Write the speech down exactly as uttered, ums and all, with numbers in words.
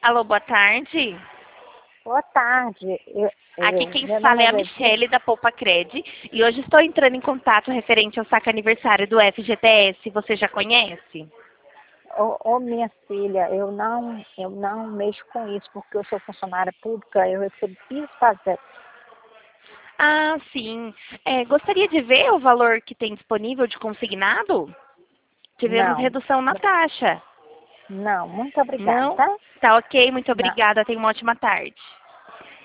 Alô, boa tarde. Boa tarde. Eu, Aqui eu, quem meu fala nome é é a Letícia. Michele da Poupa Cred e hoje estou entrando em contato referente ao saque aniversário do F G T S. Você já conhece? Ô, ô, minha filha, eu não, eu não mexo com isso, porque eu sou funcionária pública, eu recebo PIS-PASEP. Ah, sim. É, gostaria de ver o valor que tem disponível de consignado? Tivemos Não, redução na taxa. não, muito obrigada, Não? tá? Tá ok, muito Não, obrigada. Tenha uma ótima tarde.